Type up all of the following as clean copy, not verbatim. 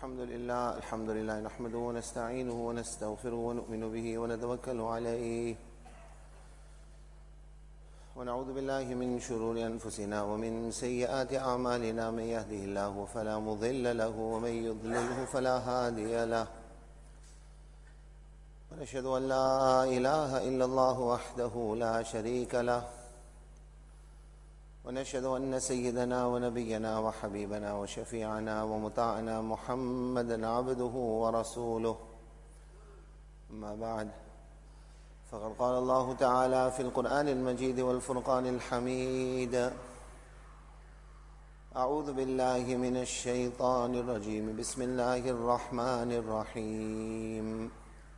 الحمد لله نحمده ونستعينه ونستغفره ونؤمن به ونتوكل عليه ونعوذ بالله من شرور أنفسنا ومن سيئات أعمالنا. من يهده الله فلا مضل له ومن يضلله فلا هادي له ونشهد أن لا إله إلا الله وحده لا شريك له ونشهد أن سيدنا ونبينا وحبيبنا وشفيعنا ومطاعنا محمدا عبده ورسوله. أما بعد، فقد قال الله تعالى في القرآن المجيد والفرقان الحميد: أعوذ بالله من الشيطان الرجيم. بسم الله الرحمن الرحيم.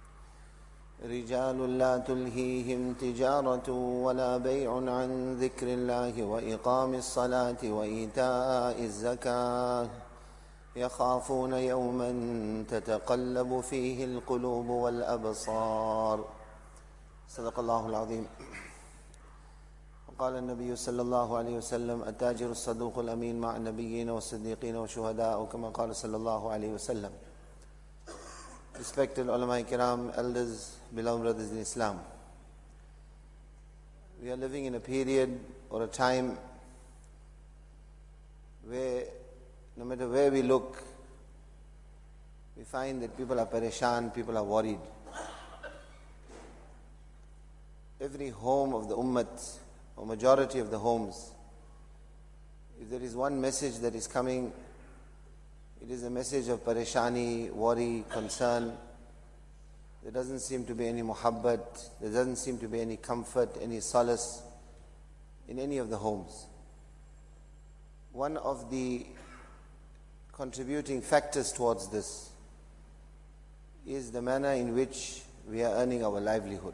رجال لا تلهيهم تجارة ولا بيع عن ذكر الله وإقام الصلاة وإيتاء الزكاة يخافون يوما تتقلب فيه القلوب والأبصار. صدق الله العظيم. وقال النبي صلى الله عليه وسلم: التاجر الصدوق الأمين مع النبيين والصديقين والشهداء، كما قال صلى الله عليه وسلم. Respected ulama kiram, elders, beloved brothers in Islam, we are living in a period or a time where no matter where we look, we find that people are pareshan, people are worried. Every home of the ummat, or majority of the homes, if there is one message that is coming, it is a message of pareshani, worry, concern. There doesn't seem to be any muhabbat, there doesn't seem to be any comfort, any solace in any of the homes. One of the contributing factors towards this is the manner in which we are earning our livelihood.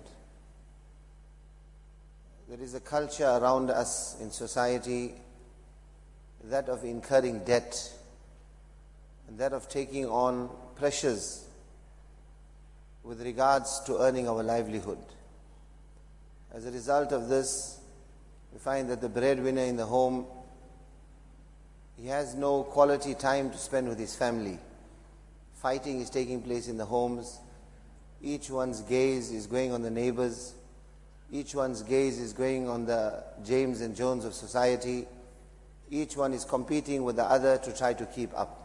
There is a culture around us in society, that of incurring debt, and that of taking on pressures with regards to earning our livelihood. As a result of this, we find that the breadwinner in the home, he has no quality time to spend with his family. Fighting is taking place in the homes. Each one's gaze is going on the neighbors. Each one's gaze is going on the James and Jones of society. Each one is competing with the other to try to keep up.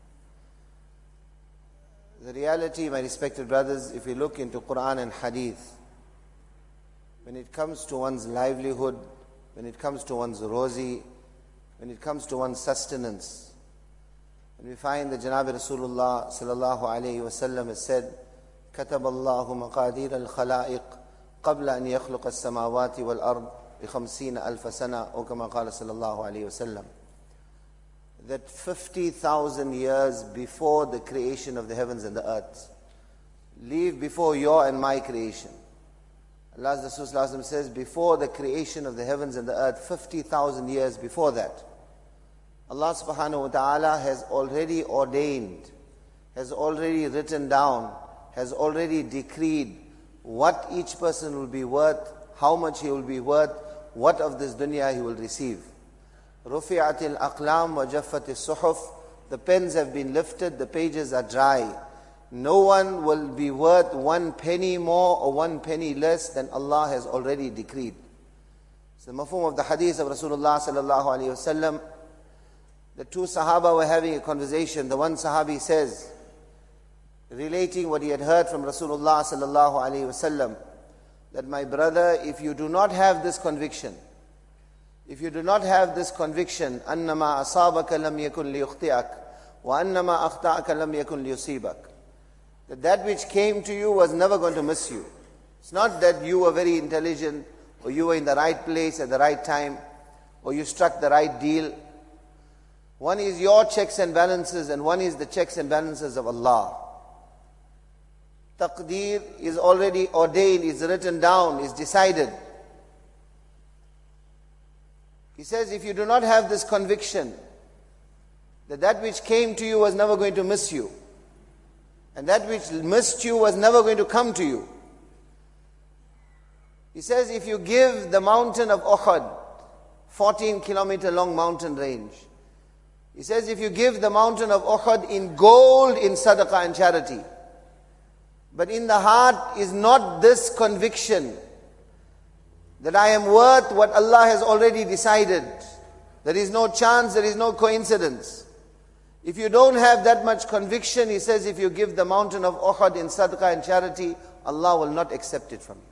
The reality, my respected brothers, if we look into Quran and Hadith, when it comes to one's livelihood, when it comes to one's rozi, when it comes to one's sustenance, when we find that Janab Rasulullah sallallahu alayhi wa sallam has said, كتب الله مقادير الخلائق قبل أن يخلق السماوات والأرض ب50,000 سنة أو كما قال صلى الله عليه وسلم, that 50,000 years before the creation of the heavens and the earth, leave before your and my creation. Allah's Rasul says, before the creation of the heavens and the earth, 50,000 years before that, Allah subhanahu wa ta'ala has already ordained, has already written down, has already decreed what each person will be worth, how much he will be worth, what of this dunya he will receive. رُفِعَتِ الْأَقْلَامُ وَجَفَّتِ الصُّحُفُ. The pens have been lifted, the pages are dry. No one will be worth 1 penny more or 1 penny less than Allah has already decreed. So the mafhum of the hadith of Rasulullah sallallahu alayhi wasallam, the two Sahaba were having a conversation. The one Sahabi says, relating what he had heard from Rasulullah sallallahu alayhi wasallam, that my brother, if you do not have this conviction, if you do not have this conviction, أَنَّمَا أَصَابَكَ لَمْ يَكُنْ لِيُخْطِئَكَ وَأَنَّمَا أَخْطَأَكَ لَمْ يَكُنْ لِيُصِيبَكَ, that which came to you was never going to miss you. It's not that you were very intelligent, or you were in the right place at the right time, or you struck the right deal. One is your checks and balances, and one is the checks and balances of Allah. Taqdeer is already ordained, is written down, is decided. He says, if you do not have this conviction that that which came to you was never going to miss you, and that which missed you was never going to come to you. He says, if you give the mountain of Uhud, 14-kilometer long mountain range, He says, if you give the mountain of Uhud in gold, in sadaqah and charity, but in the heart is not this conviction that I am worth what Allah has already decided. There is no chance, there is no coincidence. If you don't have that much conviction, he says, if you give the mountain of Uhud in sadaqah and charity, Allah will not accept it from you.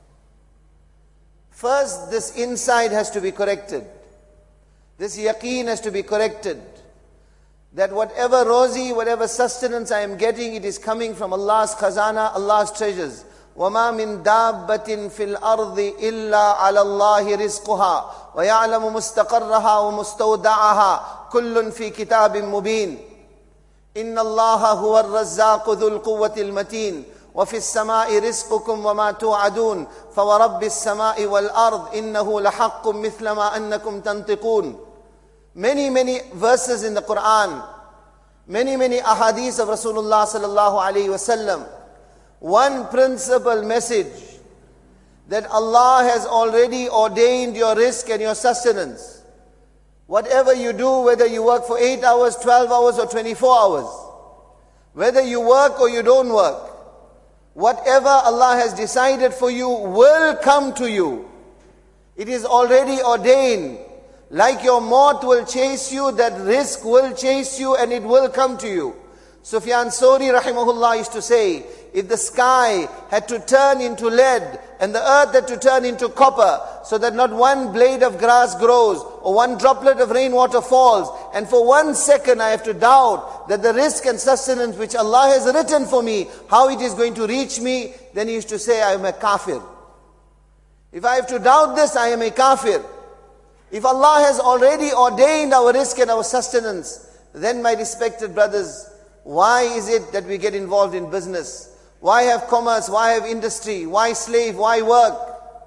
First, this inside has to be corrected. This yaqeen has to be corrected. That whatever rozi, whatever sustenance I am getting, it is coming from Allah's khazana, Allah's treasures. وَمَا مِن دَابَّةٍ فِي الْأَرْضِ إِلَّا عَلَى اللَّهِ رِزْقُهَا وَيَعْلَمُ مُسْتَقَرَّهَا وَمُسْتَوْدَعَهَا كُلٌّ فِي كِتَابٍ مُبِينٍ إِنَّ اللَّهَ هُوَ الرَّزَّاقُ ذُو الْقُوَّةِ الْمَتِينِ وَفِي السَّمَاءِ رِزْقُكُمْ وَمَا تُوعَدُونَ فَوَرَبِّ السَّمَاءِ وَالْأَرْضِ إِنَّهُ لَحَقٌّ مِثْلَ مَا أَنَّكُمْ تَنْطِقُونَ. Many verses in the Quran, many ahadith of Rasulullah sallallahu alaihi wasallam. One principal message, that Allah has already ordained your rizq and your sustenance. Whatever you do, whether you work for 8 hours, 12 hours or 24 hours, whether you work or you don't work, whatever Allah has decided for you will come to you. It is already ordained. Like your maut will chase you, that rizq will chase you and it will come to you. Sufyan Thawri rahimahullah used to say, if the sky had to turn into lead and the earth had to turn into copper, so that not one blade of grass grows or one droplet of rainwater falls, and for 1 second I have to doubt that the rizq and sustenance which Allah has written for me, how it is going to reach me, then he used to say, I am a kafir. If I have to doubt this, I am a kafir. If Allah has already ordained our rizq and our sustenance, then my respected brothers, why is it that we get involved in business? Why have commerce? Why have industry? Why slave? Why work?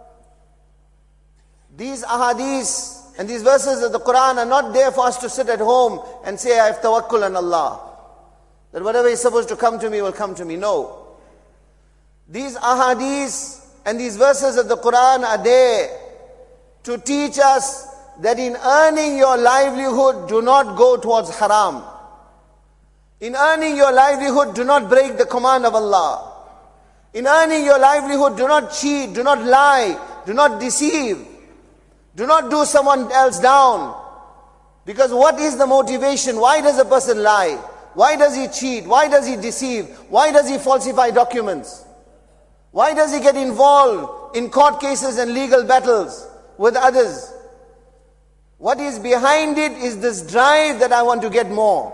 These ahadith and these verses of the Quran are not there for us to sit at home and say, I have tawakkul on Allah. That whatever is supposed to come to me will come to me. No. These ahadith and these verses of the Quran are there to teach us that in earning your livelihood, do not go towards haram. In earning your livelihood, do not break the command of Allah. In earning your livelihood, do not cheat, do not lie, do not deceive. Do not do someone else down. Because what is the motivation? Why does a person lie? Why does he cheat? Why does he deceive? Why does he falsify documents? Why does he get involved in court cases and legal battles with others? What is behind it is this drive that I want to get more.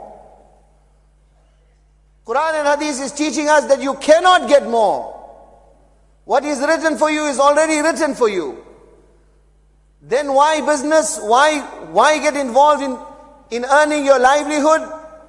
Quran and Hadith is teaching us that you cannot get more. What is written for you is already written for you. Then why business? Why get involved in earning your livelihood?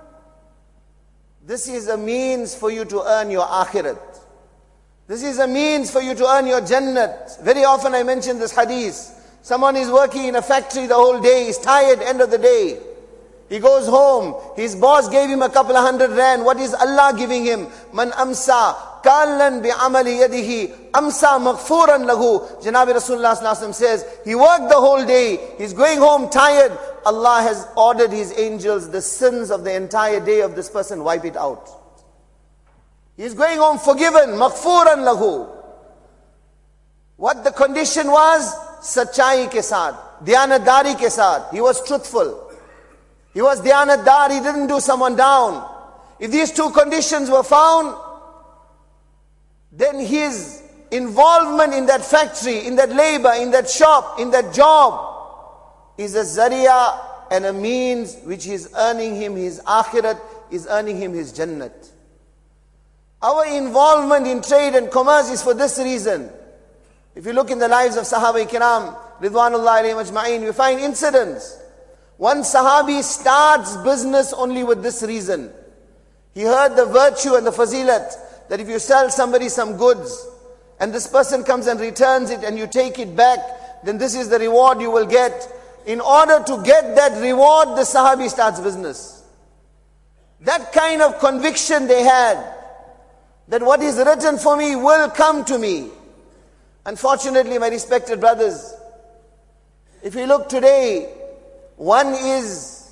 This is a means for you to earn your akhirat. This is a means for you to earn your jannat. Very often I mention this hadith. Someone is working in a factory the whole day, he's tired, end of the day. He goes home, his boss gave him a couple of 100 rand. What is Allah giving him? Man amsa kallan bi amali yadihi amsa maghfuran lahu. Janabi Rasulullah sallallahu alaihi wasallam says, he worked the whole day, he's going home tired. Allah has ordered his angels, the sins of the entire day of this person, wipe it out. He's going home forgiven, maghfuran lahu. What the condition was? Sachai ke saath, dhyanatdari ke saath. He was truthful. He was dhyanatdar, he didn't do someone down. If these two conditions were found, then his involvement in that factory, in that labor, in that shop, in that job, is a zariya and a means which is earning him his akhirat, is earning him his jannat. Our involvement in trade and commerce is for this reason. If you look in the lives of Sahaba Kiram, Ridwanullah alayhim ajma'in, you find incidents. One Sahabi starts business only with this reason. He heard the virtue and the fazilat, that if you sell somebody some goods, and this person comes and returns it and you take it back, then this is the reward you will get. In order to get that reward, the Sahabi starts business. That kind of conviction they had, that what is written for me will come to me. Unfortunately, my respected brothers, if we look today, one is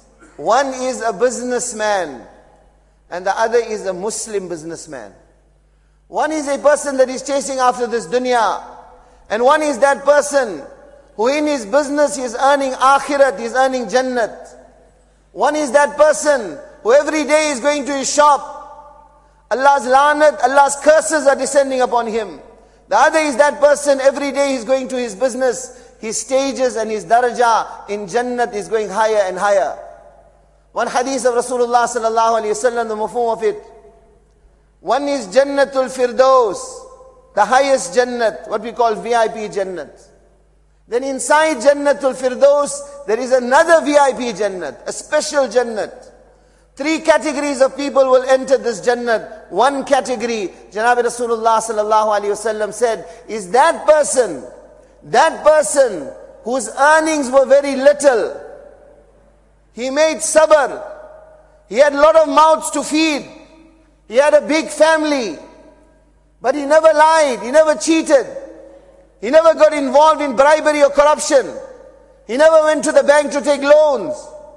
One is a businessman and the other is a Muslim businessman. One is a person that is chasing after this dunya, and one is that person who in his business he is earning akhirat, he is earning jannat. One is that person who every day is going to his shop. Allah's lanat, Allah's curses are descending upon him. The other is that person, every day he is going to his business. His stages and his daraja in jannat is going higher and higher. One hadith of Rasulullah sallallahu alayhi wasallam, the mafhum of it. One is Jannatul Firdaus, the highest jannat, what we call VIP jannat. Then inside Jannatul Firdaus, there is another VIP jannat, a special jannat. 3 categories of people will enter this jannat. One category, Janab Rasulullah sallallahu alayhi wasallam said, is that person whose earnings were very little. He made sabr. He had a lot of mouths to feed. He had a big family. But he never lied. He never cheated. He never got involved in bribery or corruption. He never went to the bank to take loans.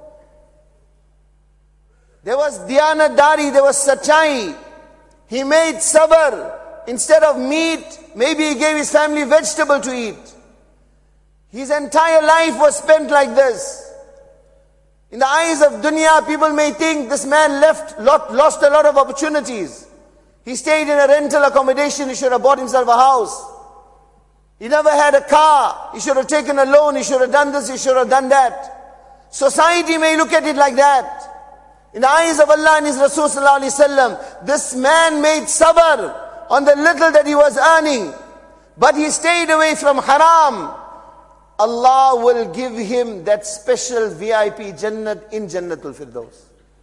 There was diyanatdari, there was sachai. He made sabr. Instead of meat, maybe he gave his family vegetable to eat. His entire life was spent like this. In the eyes of dunya, people may think this man lost a lot of opportunities. He stayed in a rental accommodation, he should have bought himself a house. He never had a car, he should have taken a loan, he should have done this, he should have done that. Society may look at it like that. In the eyes of Allah and His Rasul sallallahu alaihi wasallam, this man made sabr on the little that he was earning. But he stayed away from haram. Allah will give him that special VIP Jannat in Jannatul Firdaus.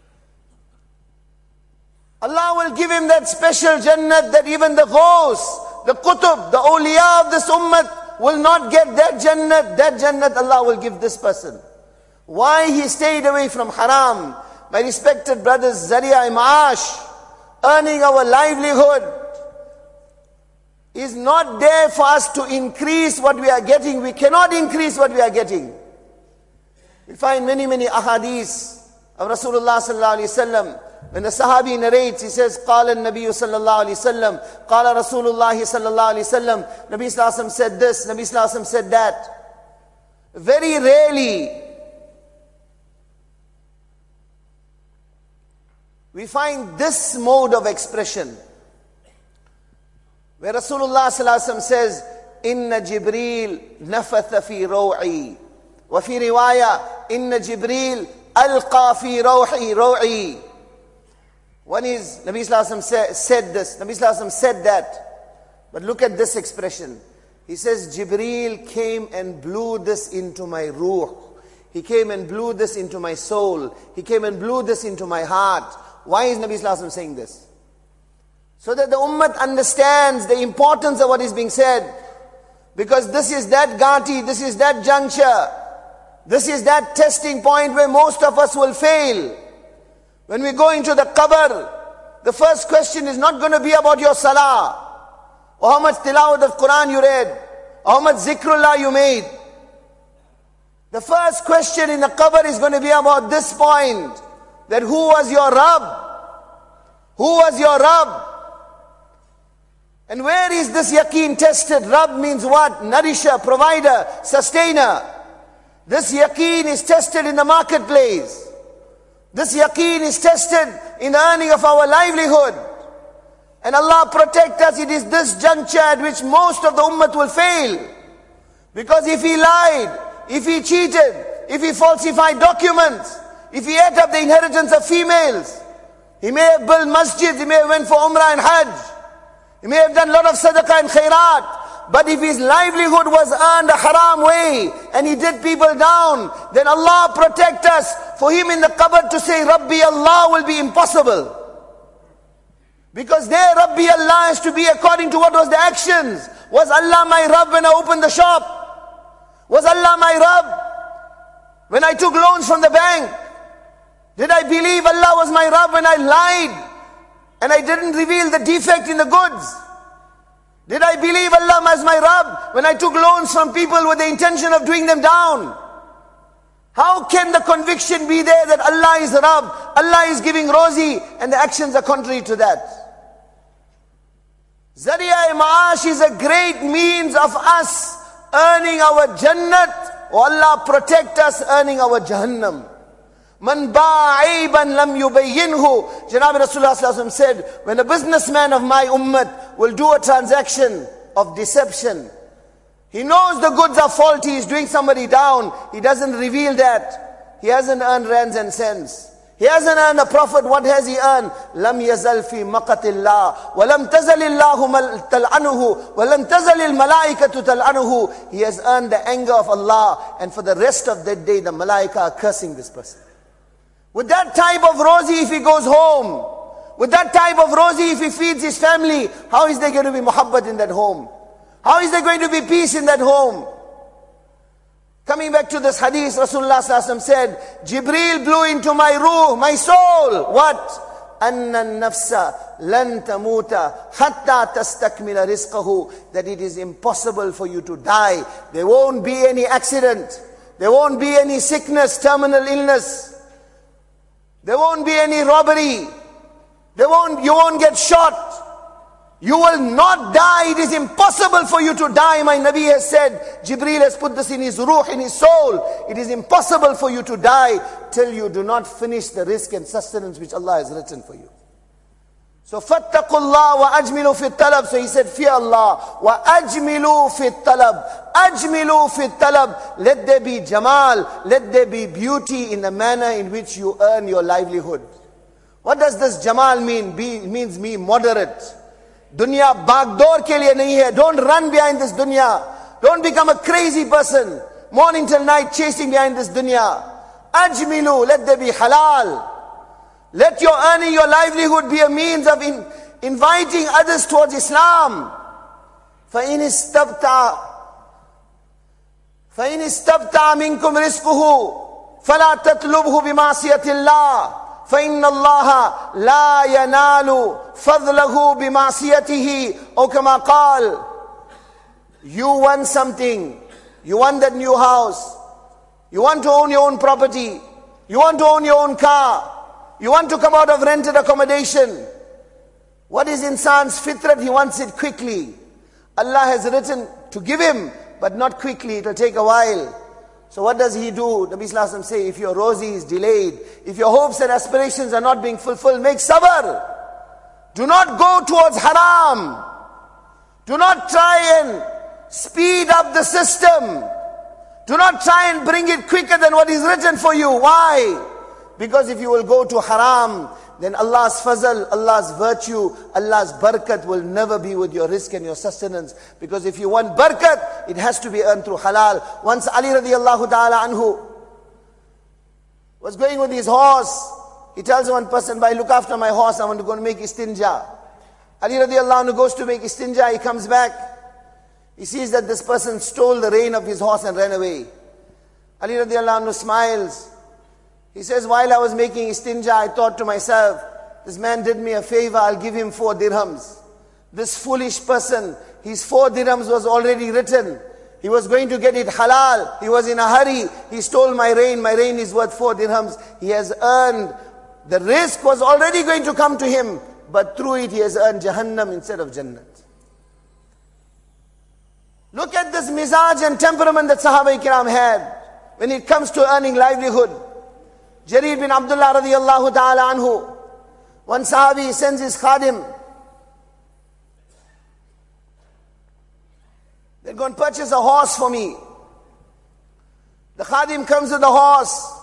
Allah will give him that special Jannat that even the Ghaus, the Qutub, the awliya of this ummah will not get that Jannat. That Jannat Allah will give this person. Why? He stayed away from haram. My respected brothers, Zari'a Ma'ash, earning our livelihood, is not there for us to increase what we are getting. We cannot increase what we are getting. We find many ahadith of Rasulullah sallallahu alaihi wasallam. When the Sahabi narrates, he says, "Qala an-Nabiy sallallahu alaihi wasallam, qala Rasulullah sallallahu alaihi wasallam." Nabi sallallahu alaihi wasallam said this, Nabi sallallahu alaihi wasallam said that. Very rarely we find this mode of expression, where Rasulullah sallallahu alaihi wasallam says, "Inna Jibreel nafatha fi raw'i." Wa fi riwaya, "Inna Jibreel alqa fi raw'i." One is, Nabi sallallahu alaihi wasallam said this, Nabi sallallahu alaihi wasallam said that. But look at this expression. He says, Jibreel came and blew this into my ruh. He came and blew this into my soul. He came and blew this into my heart. Why is Nabi sallallahu alaihi wasallam saying this? So that the ummah understands the importance of what is being said. Because this is that ghati, this is that juncture, this is that testing point where most of us will fail. When we go into the qabr, the first question is not going to be about your salah, or how much tilawat of Quran you read, or how much zikrullah you made. The first question in the qabr is going to be about this point, that who was your Rabb? Who was your Rabb? And where is this yaqeen tested? Rabb means what? Nourisher, provider, sustainer. This yaqeen is tested in the marketplace. This yaqeen is tested in the earning of our livelihood. And Allah protect us, it is this juncture at which most of the ummah will fail. Because if he lied, if he cheated, if he falsified documents, if he ate up the inheritance of females, he may have built masjids, he may have went for umrah and hajj, he may have done a lot of sadaqah and khairat, but if his livelihood was earned a haram way, and he did people down, then Allah protect us. For him in the qabr to say, Rabbi Allah will be impossible. Because there, Rabbi Allah has to be according to what was the actions. Was Allah my Rabb when I opened the shop? Was Allah my Rabb when I took loans from the bank? Did I believe Allah was my Rabb when I lied and I didn't reveal the defect in the goods? Did I believe Allah as my Rabb when I took loans from people with the intention of doing them down? How can the conviction be there that Allah is Rabb, Allah is giving rozi, and the actions are contrary to that? Zariya Ma'ash is a great means of us earning our Jannat, or Allah protect us earning our Jahannam. Man ba'ayban lam yubayyinhu. Janab Rasulullah sallallahu alaihi wasallam said, when a businessman of my ummah will do a transaction of deception, he knows the goods are faulty, he's doing somebody down, he doesn't reveal that. He hasn't earned rands and cents. He hasn't earned a profit. What has he earned? Lam yazal fi maqatillah, wa lam tazalillahu tal'anuhu, wa lam tazalil malaikatu tal'anuhu. He has earned the anger of Allah, and for the rest of that day, the malaika are cursing this person. With that type of rozi, if he goes home, with that type of rozi, if he feeds his family, how is there going to be muhabbat in that home? How is there going to be peace in that home? Coming back to this hadith, Rasulullah sallallahu alaihi wasallam said, Jibreel blew into my ruh, my soul. What? Anna nafsa lan tamuta hatta tastakmila rizqahu. That it is impossible for you to die. There won't be any accident. There won't be any sickness, terminal illness. There won't be any robbery. You won't get shot. You will not die. It is impossible for you to die. My Nabi has said, Jibreel has put this in his ruh, in his soul. It is impossible for you to die till you do not finish the rizq and sustenance which Allah has written for you. So, فَاتَّقُوا اللَّهَ وَأَجْمِلُوا فِي الطَّلَبِ. So he said, fear Allah. وَأَجْمِلُوا فِي الطَّلَبِ. أَجْمِلُوا فِي الطَّلَبِ. Let there be jamal, let there be beauty in the manner in which you earn your livelihood. What does this jamal mean? It means be moderate. Dunya bagdor ke liye nahi hai. Don't run behind this dunya. Don't become a crazy person, morning till night chasing behind this dunya. Ajmilu, let there be halal. Let your earning, your livelihood be a means of inviting others towards Islam. فَإِنِ اسْتَبْتَعَ مِنْكُمْ رِزْقُهُ فَلَا تَطْلُبْهُ بِمَعْصِيَةِ اللَّهِ فَإِنَّ اللَّهَ لَا يَنَالُ فَضْلَهُ بِمَعْصِيَتِهِ. Or kama qal, you want something, you want that new house, you want to own your own property, you want to own your own car, you want to come out of rented accommodation. What is insan's fitrat? He wants it quickly. Allah has written to give him, but not quickly, it will take a while. So what does he do? Nabi Sallallahu Alaihi Wasallam say, if your rozi is delayed, if your hopes and aspirations are not being fulfilled, make sabr. Do not go towards haram. Do not try and speed up the system. Do not try and bring it quicker than what is written for you. Why? Because if you will go to haram, then Allah's fazl, Allah's virtue, Allah's barakat will never be with your rizq and your sustenance. Because if you want barakat, it has to be earned through halal. Once Ali radiallahu ta'ala anhu was going with his horse, he tells one person, "Bhai, look after my horse, I want to go and make istinja." Ali radiallahu anhu goes to make istinja, he comes back. He sees that this person stole the rein of his horse and ran away. Ali radiallahu anhu smiles. He says, while I was making istinja, I thought to myself, this man did me a favor, I'll give him 4 dirhams. This foolish person, his 4 dirhams was already written. He was going to get it halal. He was in a hurry. He stole my rein is worth 4 dirhams. He has earned, the risk was already going to come to him, but through it he has earned Jahannam instead of Jannat. Look at this mizaj and temperament that Sahaba Ikram had when it comes to earning livelihood. Jarir bin Abdullah radiallahu ta'ala anhu, one Sahabi sends his khadim, they're going to purchase a horse for me. The khadim comes with the horse.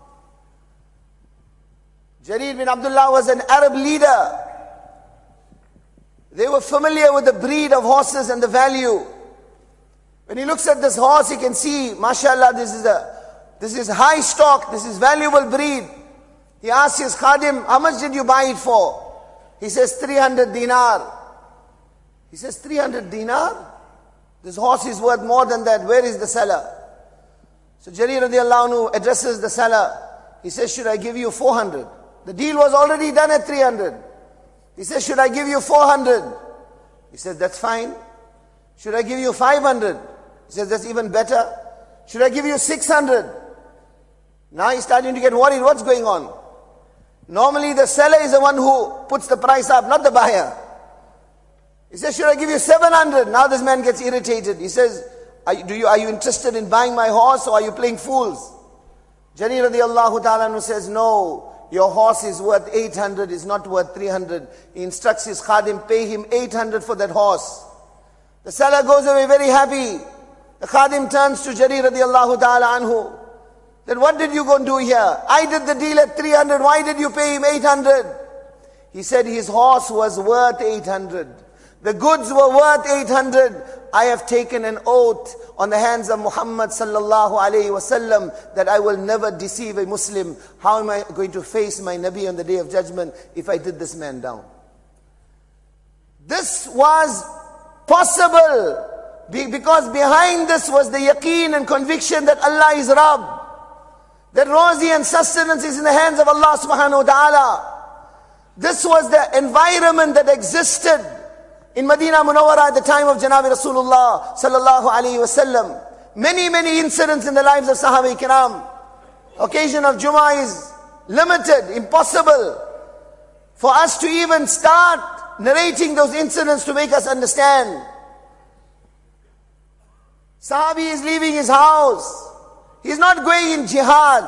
Jarir bin Abdullah was an Arab leader. They were familiar with the breed of horses and the value. When he looks at this horse, he can see, mashallah, this is high stock, this is valuable breed. He asks his khadim, how much did you buy it for? He says, 300 dinar. He says, 300 dinar? This horse is worth more than that. Where is the seller? So Jarir radiallahu anhu addresses the seller. He says, should I give you 400? The deal was already done at 300. He says, should I give you 400? He says, that's fine. Should I give you 500? He says, that's even better. Should I give you 600? Now he's starting to get worried. What's going on? Normally the seller is the one who puts the price up, not the buyer. He says, should I give you 700? Now this man gets irritated. He says, are you interested in buying my horse, or are you playing fools? Jarir radiallahu ta'ala says, no, your horse is worth 800, is not worth 300. He instructs his khadim, pay him 800 for that horse. The seller goes away very happy. The khadim turns to Jarir radiallahu ta'ala anhu. Then what did you go and do here? I did the deal at 300, why did you pay him 800? He said his horse was worth 800. The goods were worth 800. I have taken an oath on the hands of Muhammad sallallahu alayhi wasallam that I will never deceive a Muslim. How am I going to face my Nabi on the Day of Judgment if I did this man down? This was possible because behind this was the yaqeen and conviction that Allah is Rabb. That rozi and sustenance is in the hands of Allah subhanahu wa ta'ala. This was the environment that existed in Medina Munawwara at the time of Janabi Rasulullah sallallahu alayhi wasallam. Many incidents in the lives of Sahaba Kiram. Occasion of Jummah is limited, impossible for us to even start narrating those incidents to make us understand. Sahabi is leaving his house. He's not going in jihad.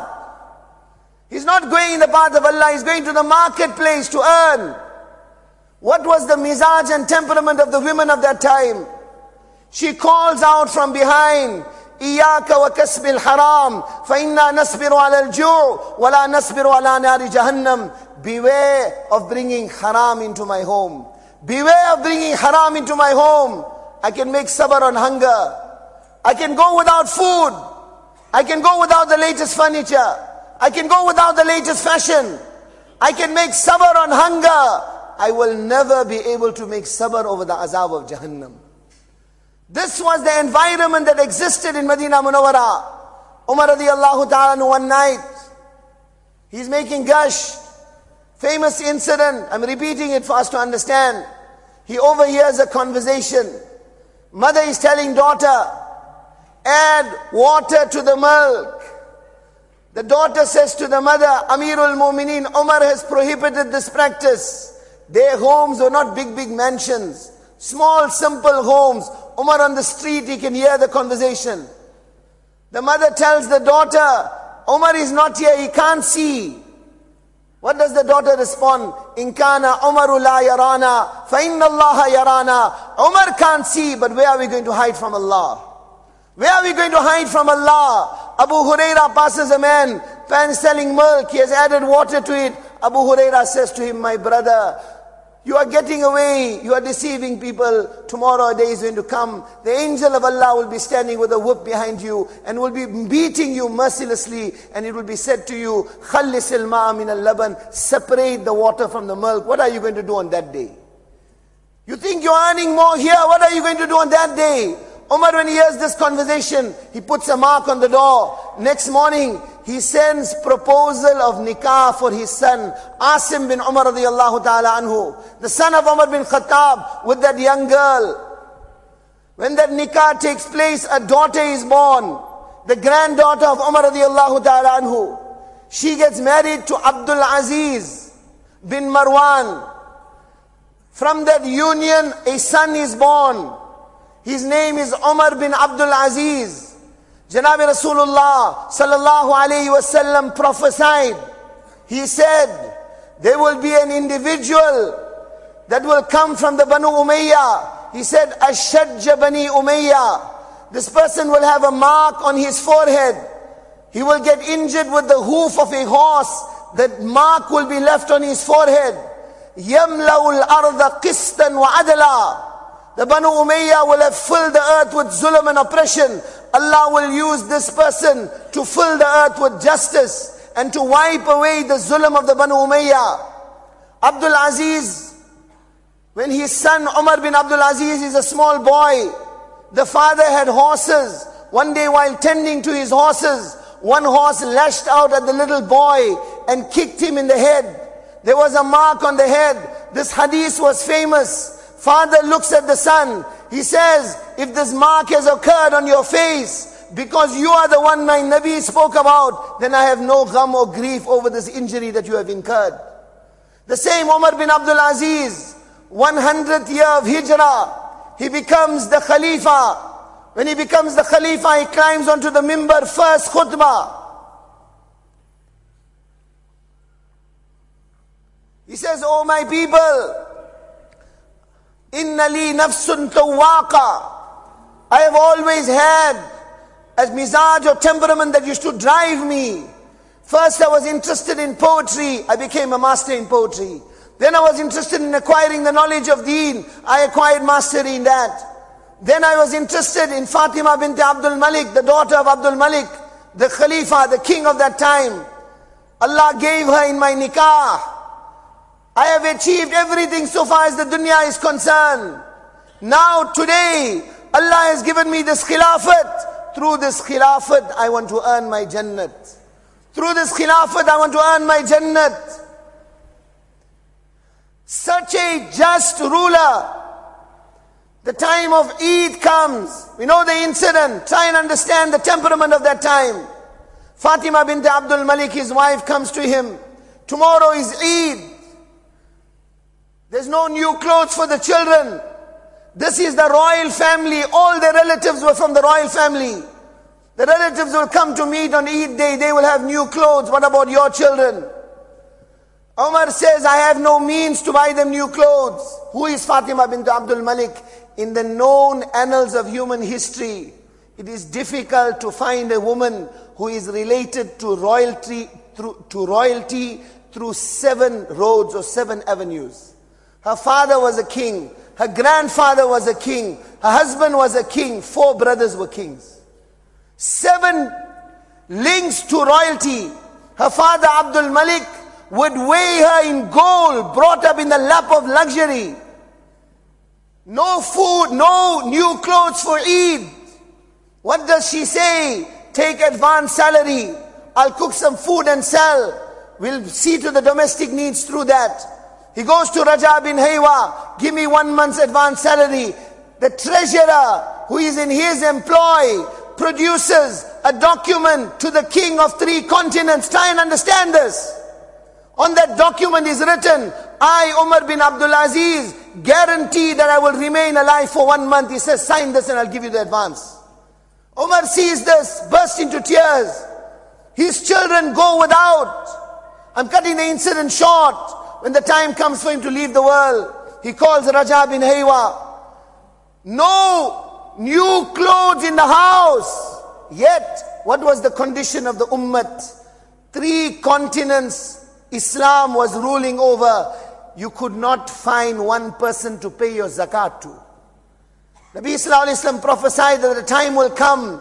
He's not going in the path of Allah. He's going to the marketplace to earn. What was the mizaj and temperament of the women of that time? She calls out from behind, إِيَّاكَ وَكَسْبِ الْحَرَامِ فَإِنَّا نَصْبِرُ عَلَى الْجُوعِ وَلَا نَصْبِرُ عَلَى نَارِ جَهَنَّمِ. Beware of bringing haram into my home. Beware of bringing haram into my home. I can make sabr on hunger. I can go without food. I can go without the latest furniture. I can go without the latest fashion. I can make sabr on hunger. I will never be able to make sabr over the azab of Jahannam. This was the environment that existed in Medina Munawwara. Umar radiallahu ta'ala one night, he's making gush. Famous incident, I'm repeating it for us to understand. He overhears a conversation. Mother is telling daughter, add water to the milk. The daughter says to the mother, Amirul Mu'mineen, Umar has prohibited this practice. Their homes were not big mansions. Small, simple homes. Umar on the street, he can hear the conversation. The mother tells the daughter, Umar is not here, he can't see. What does the daughter respond? In kana Umaru la yarana, fa inna Allah yarana. Umar can't see, but where are we going to hide from Allah? Where are we going to hide from Allah? Abu Huraira passes a man, pan selling milk, he has added water to it. Abu Huraira says to him, my brother, you are getting away, you are deceiving people. Tomorrow a day is going to come. The angel of Allah will be standing with a whip behind you and will be beating you mercilessly, and it will be said to you, Khallis al-ma'a min al-laban, separate the water from the milk. What are you going to do on that day? You think you're earning more here, what are you going to do on that day? Umar, when he hears this conversation, he puts a mark on the door. Next morning, he sends proposal of nikah for his son, Asim bin Umar radiyallahu ta'ala anhu, the son of Umar bin Khattab, with that young girl. When that nikah takes place, a daughter is born, the granddaughter of Umar radiyallahu ta'ala anhu. She gets married to Abdul Aziz bin Marwan. From that union, a son is born. His name is Umar bin Abdul Aziz. Janabi Rasulullah sallallahu alayhi wasallam prophesied. He said, there will be an individual that will come from the Banu Umayyah. He said, Ashajja Bani Umayyah. This person will have a mark on his forehead. He will get injured with the hoof of a horse. That mark will be left on his forehead. Yamla'ul arda qistan wa adala. The Banu Umayyah will have filled the earth with zulm and oppression. Allah will use this person to fill the earth with justice and to wipe away the zulm of the Banu Umayyah. Abdul Aziz, when his son Umar bin Abdul Aziz is a small boy, the father had horses. One day while tending to his horses, one horse lashed out at the little boy and kicked him in the head. There was a mark on the head. This hadith was famous. Father looks at the son. He says, if this mark has occurred on your face, because you are the one my Nabi spoke about, then I have no gham or grief over this injury that you have incurred. The same Umar bin Abdul Aziz, 100th year of Hijrah, he becomes the Khalifa. When he becomes the Khalifa, he climbs onto the mimbar, first khutbah. He says, "Oh my people, inna li nafsun tawaqa." I have always had a mizaj or temperament that used to drive me. First I was interested in poetry. I became a master in poetry. Then I was interested in acquiring the knowledge of deen. I acquired mastery in that. Then I was interested in Fatima bint Abdul Malik, the daughter of Abdul Malik, the Khalifa, the king of that time. Allah gave her in my nikah. I have achieved everything so far as the dunya is concerned. Now today, Allah has given me this khilafat. Through this khilafat, I want to earn my jannat. Through this khilafat, I want to earn my jannat. Such a just ruler. The time of Eid comes. We know the incident. Try and understand the temperament of that time. Fatima bint Abdul Malik, his wife, comes to him. Tomorrow is Eid. There's no new clothes for the children. This is the royal family. All the relatives were from the royal family. The relatives will come to meet on Eid day. They will have new clothes. What about your children? Umar says, I have no means to buy them new clothes. Who is Fatima bint Abdul Malik? In the known annals of human history, it is difficult to find a woman who is related to royalty through 7 roads or 7 avenues. Her father was a king. Her grandfather was a king. Her husband was a king. 4 brothers were kings. 7 links to royalty. Her father Abdul Malik would weigh her in gold, brought up in the lap of luxury. No food, no new clothes for Eid. What does she say? Take advance salary. I'll cook some food and sell. We'll see to the domestic needs through that. He goes to Raja bin Haywa. Give me 1 month's advance salary. The treasurer who is in his employ produces a document to the king of 3 continents. Try and understand this. On that document is written, I, Umar bin Abdul Aziz, guarantee that I will remain alive for 1 month. He says, sign this and I'll give you the advance. Umar sees this, bursts into tears. His children go without. I'm cutting the incident short. When the time comes for him to leave the world, he calls Raja bin Haywa. No new clothes in the house. Yet, what was the condition of the ummat? 3 continents Islam was ruling over. You could not find one person to pay your zakat to. Nabi Sallallahu Alaihi Wasallam prophesied that a time will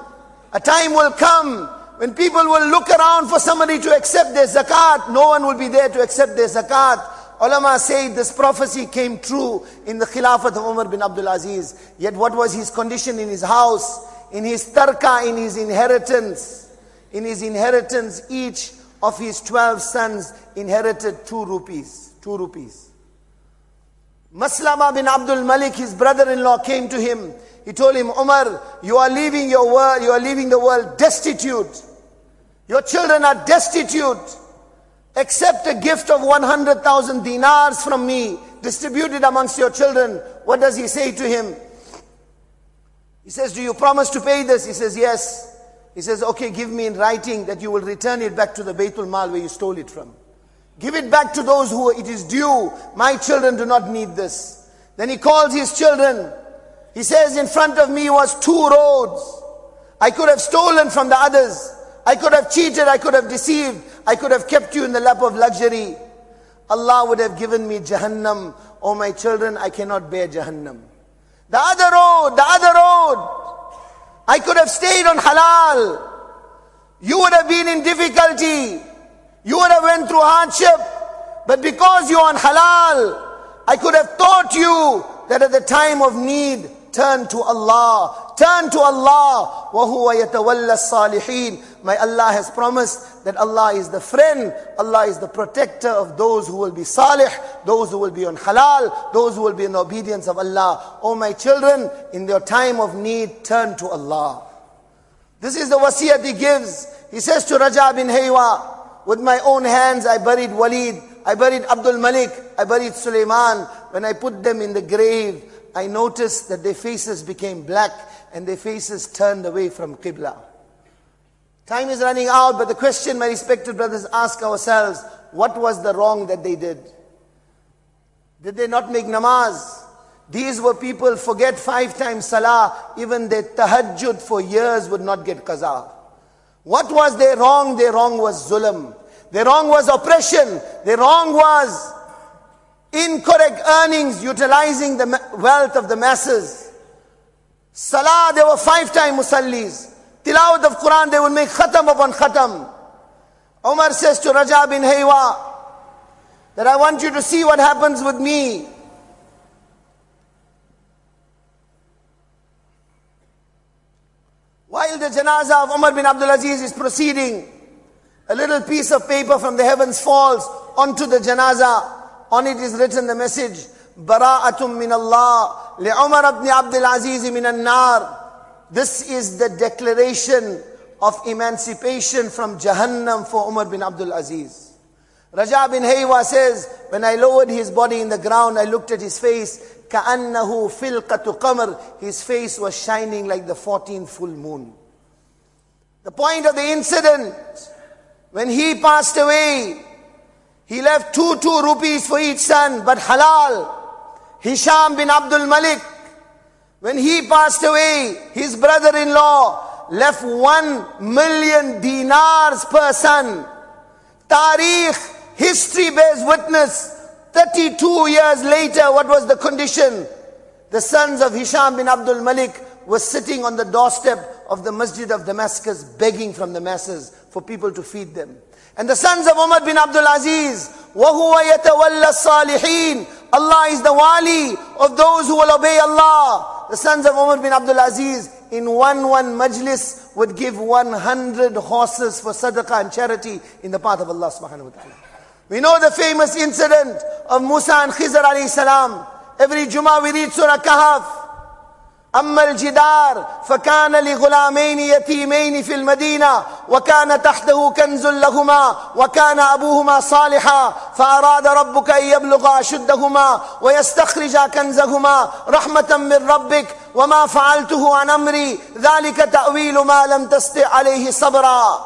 come when people will look around for somebody to accept their zakat. No one will be there to accept their zakat. Ulama say this prophecy came true in the Khilafat of Umar bin Abdul Aziz. Yet what was his condition in his house, in his tarka, in his inheritance? In his inheritance, each of his 12 sons inherited 2 rupees. 2 rupees. Maslama bin Abdul Malik, his brother-in-law, came to him. He told him, Umar, you are leaving your world, you are leaving the world destitute. Your children are destitute. Accept a gift of 100,000 dinars from me, distribute it amongst your children. What does he say to him? He says, do you promise to pay this? He says, yes. He says, okay, give me in writing that you will return it back to the Baytul Mal where you stole it from. Give it back to those who it is due. My children do not need this. Then he calls his children. He says, in front of me was 2 roads. I could have stolen from the others. I could have cheated. I could have deceived. I could have kept you in the lap of luxury. Allah would have given me Jahannam. Oh my children, I cannot bear Jahannam. The other road. I could have stayed on halal. You would have been in difficulty. You would have went through hardship. But because you're on halal, I could have taught you that at the time of need, turn to Allah. Turn to Allah. وَهُوَ يَتَوَلَّى الصَّالِحِينَ. My Allah has promised that Allah is the friend. Allah is the protector of those who will be salih, those who will be on halal, those who will be in obedience of Allah. Oh my children, in their time of need, turn to Allah. This is the wasiyat he gives. He says to Raja bin Haywa, with my own hands I buried Walid, I buried Abdul Malik, I buried Sulaiman. When I put them in the grave, I noticed that their faces became black and their faces turned away from Qibla. Time is running out, but the question, my respected brothers, ask ourselves, what was the wrong that they did? Did they not make namaz? These were people, forget 5 times salah, even their tahajjud for years would not get qaza. What was their wrong? Their wrong was zulm. Their wrong was oppression. Their wrong was incorrect earnings, utilizing the wealth of the masses. Salah, they were 5 times musallis. Tilawat of Quran, they would make khatam upon khatam. Umar says to Raja bin Haywa, that I want you to see what happens with me. While the janazah of Umar bin Abdul Aziz is proceeding, a little piece of paper from the heavens falls onto the janazah. On it is written the message, Bara'atum min Allah, li Umar ibn Abdul Aziz min an-nar. This is the declaration of emancipation from Jahannam for Umar bin Abdul Aziz. Raja bin Haywa says, when I lowered his body in the ground, I looked at his face, كَأَنَّهُ فِلْقَةُ قَمَرٍ. His face was shining like the 14th full moon. The point of the incident, when he passed away, he left 2 rupees for each son, but halal. Hisham bin Abdul Malik, when he passed away, his brother-in-law left 1 million dinars per son. Tariq, history bears witness. 32 years later, what was the condition? The sons of Hisham bin Abdul Malik were sitting on the doorstep of the Masjid of Damascus, begging from the masses for people to feed them. And the sons of Umar bin Abdul Aziz, وَهُوَ يَتَوَلَّ الصَّالِحِينَ. Allah is the wali of those who will obey Allah. The sons of Umar bin Abdul Aziz, in one majlis, would give 100 horses for sadaqah and charity in the path of Allah subhanahu wa ta'ala. We know the famous incident of Musa and Khizr alayhi salam. Every Jummah we read Surah Kahf. أما الجدار فكان لغلامين يتيمين في المدينة وكان تحته كنز لهما وكان أبوهما صالحا فأراد ربك أن يبلغا أشدهما ويستخرجا كنزهما رحمة من ربك وما فعلته عن أمري ذلك تأويل ما لم تستطع عليه صبرا.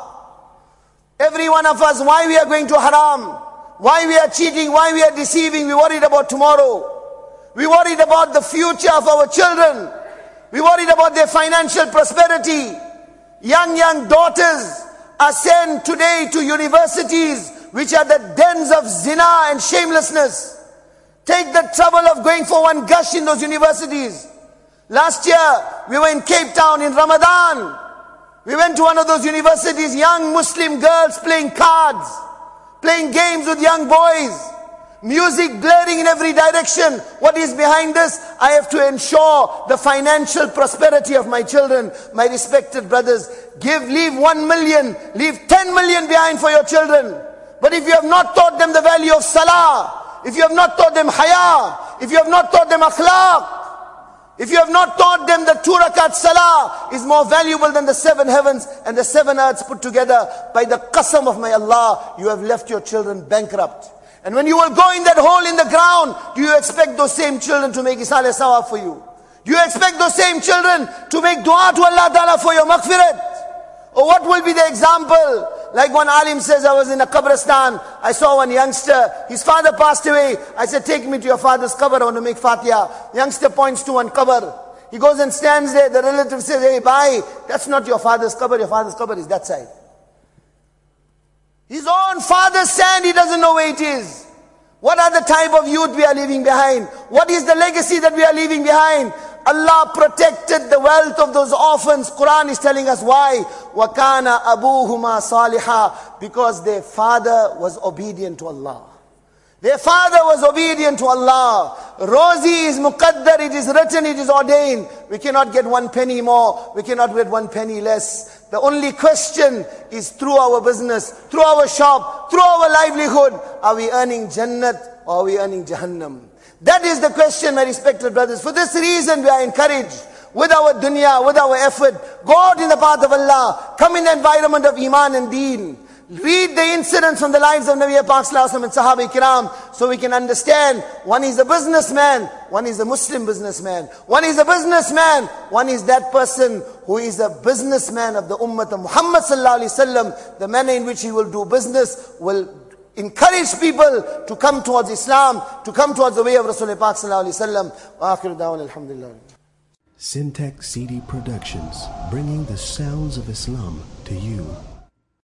Every one of us, why we are going to haram, why we are cheating, why we are deceiving, we worried about tomorrow. We worried about the future of our children. We worried about their financial prosperity. Young daughters are sent today to universities which are the dens of zina and shamelessness. Take the trouble of going for one gush in those universities. Last year, we were in Cape Town in Ramadan. We went to one of those universities, young Muslim girls playing cards, playing games with young boys. Music blaring in every direction. What is behind this? I have to ensure the financial prosperity of my children. My respected brothers, leave 1 million, leave 10 million behind for your children. But if you have not taught them the value of salah, if you have not taught them haya, if you have not taught them akhlaq, if you have not taught them that 2 rakat salah is more valuable than the 7 heavens and the 7 earths put together, by the qasam of my Allah, you have left your children bankrupt. And when you will go in that hole in the ground, do you expect those same children to make isal sawab for you? Do you expect those same children to make dua to Allah Ta'ala for your maghfirat? Or what will be the example? Like one alim says, I was in a qabristan, I saw one youngster, his father passed away. I said, take me to your father's qabr, I want to make fatiha. Youngster points to one qabr. He goes and stands there, the relative says, hey, bhai, that's not your father's qabr, your father's qabr is that side. His own father's sand, he doesn't know where it is. What are the type of youth we are leaving behind? What is the legacy that we are leaving behind? Allah protected the wealth of those orphans. Quran is telling us why. وَكَانَ أَبُوهُمَا صَالِحًا. Because their father was obedient to Allah. Their father was obedient to Allah. Rozi is muqaddar, it is written, it is ordained. We cannot get 1 penny more. We cannot get 1 penny less. The only question is through our business, through our shop, through our livelihood, are we earning Jannat or are we earning Jahannam? That is the question, my respected brothers. For this reason we are encouraged. with our dunya, with our effort. Go out in the path of Allah. Come in the environment of Iman and Deen. Read the incidents from the lives of Nabi Pak Sallallahu Alaihi Wasallam and Sahaba Kiram, so we can understand. One is a businessman, one is a Muslim businessman. One is a businessman, one is that person who is a businessman of the Ummah of Muhammad Sallallahu Alaihi Wasallam. The manner in which he will do business will encourage people to come towards Islam, to come towards the way of Rasulullah Pak Sallallahu Alaihi Wasallam. Wa akhiru da'wana alhamdulillah. Syntax CD Productions, bringing the sounds of Islam to you.